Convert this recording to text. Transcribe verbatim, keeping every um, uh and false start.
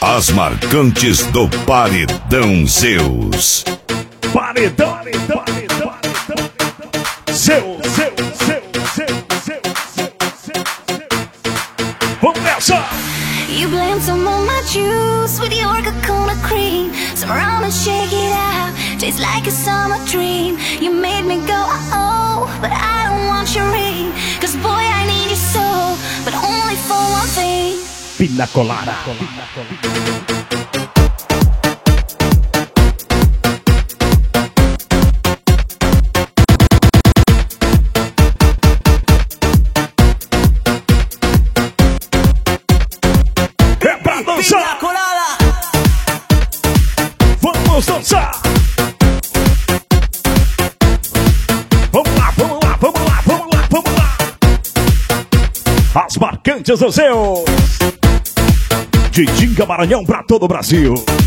As marcantes do Paredão Zeus. Paredão, paredão, paredão, paredão. Seu, seu, seu, seu, seu, seu, seu. Vamos nessa! You blame some of my juice with your coconut cream. Some rum and shake it out. Tastes like a summer dream. You made me go, oh, but I don't want your ring. Cause boy, I need you so, but only for one thing. Pina colada. É pra dançar. Vamos dançar. Vamos lá, vamos lá, vamos lá, vamos lá, vamos lá. As marcantes do Zeus. De Tinga Maranhão pra todo o Brasil.